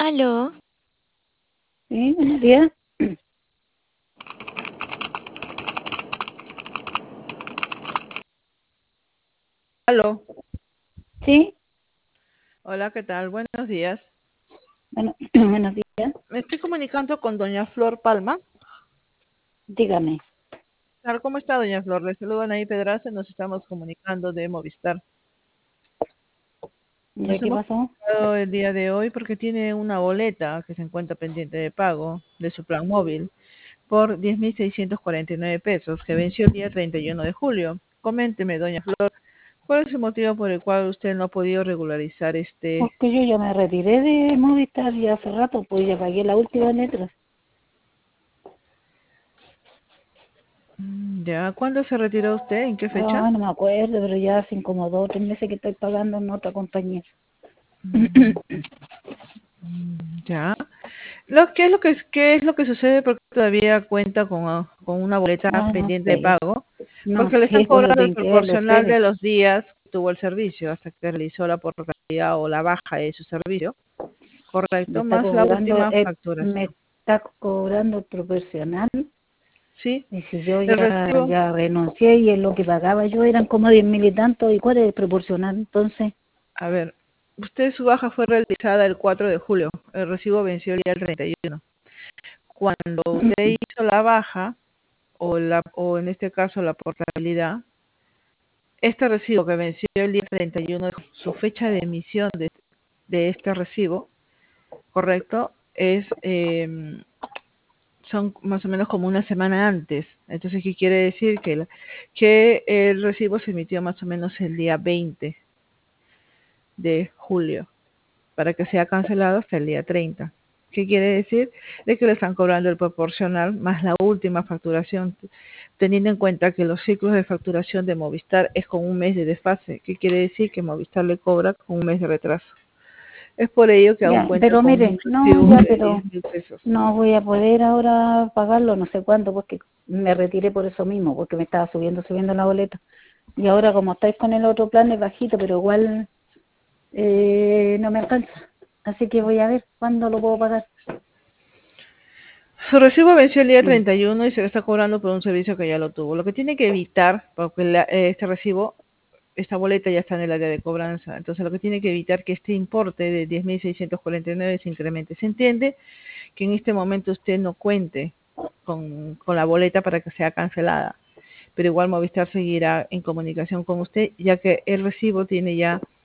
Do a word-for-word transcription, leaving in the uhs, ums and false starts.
Aló, Sí, buenos días. Aló, Sí, hola, ¿qué tal? Buenos días. bueno, buenos días. Me estoy comunicando con doña Flor Palma. Dígame. Claro, ¿cómo está doña Flor? Le saludo Anaí Pedraza, nos estamos comunicando de Movistar. ¿Ya Nos qué hemos pasó? comunicado el día de hoy porque tiene una boleta que se encuentra pendiente de pago de su plan móvil por diez mil seiscientos cuarenta y nueve pesos que venció el día treinta y uno de julio. Coménteme, doña Flor, ¿cuál es el motivo por el cual usted no ha podido regularizar este? Porque yo ya me retiré de Movistar ya hace rato, pues ya pagué la última letra. Mm, ¿Ya? ¿Cuándo se retiró usted? ¿En qué fecha? Ah, no me acuerdo, pero ya hace como dos o tres meses que estoy pagando en otra compañía. Mm, ¿Ya? Lo, ¿qué es lo que qué es lo que sucede? Porque todavía cuenta con, ah, con una boleta Ah, no pendiente de sé, pago, no porque le están sé, por eso cobrando el tengo que ver los proporcional de ustedes. los días que tuvo el servicio hasta que realizó la portabilidad o la baja de su servicio, Me correcto, está más la cobrando, última eh, me facturación. está cobrando el proporcional. ¿Sí? Y si yo El ya, recibo, ya renuncié y en lo que pagaba yo eran como diez mil y tanto, ¿y cuál es el proporcional? Entonces, a ver, usted su baja fue realizada el cuatro de julio, el recibo venció el día treinta y uno. Cuando usted hizo la baja, o, la, o en este caso la portabilidad, este recibo que venció el día treinta y uno, su fecha de emisión de, de este recibo, correcto, es eh, son más o menos como una semana antes. Entonces, ¿qué quiere decir? Que, la- que el recibo se emitió más o menos el día veinte de julio para que sea cancelado hasta el día treinta. ¿Qué quiere decir? De que le están cobrando el proporcional más la última facturación, teniendo en cuenta que los ciclos de facturación de Movistar es con un mes de desfase. ¿Qué quiere decir? Que Movistar le cobra con un mes de retraso. Es por ello que aún ya, cuenta pero con mire, un no, recibo ya, de pero diez mil pesos. no voy a poder ahora pagarlo, no sé cuándo, porque me retiré por eso mismo, porque me estaba subiendo, subiendo la boleta. Y ahora como estáis con el otro plan es bajito, pero igual eh, no me alcanza. Así que voy a ver cuándo lo puedo pagar. Su recibo venció el día Mm. treinta y uno y se le está cobrando por un servicio que ya lo tuvo. Lo que tiene que evitar, porque la- eh, este recibo, esta boleta ya está en el área de cobranza, entonces lo que tiene que evitar que este importe de diez mil seiscientos cuarenta y nueve se incremente. Se entiende que en este momento usted no cuente con, con la boleta para que sea cancelada, pero igual Movistar seguirá en comunicación con usted, ya que el recibo tiene ya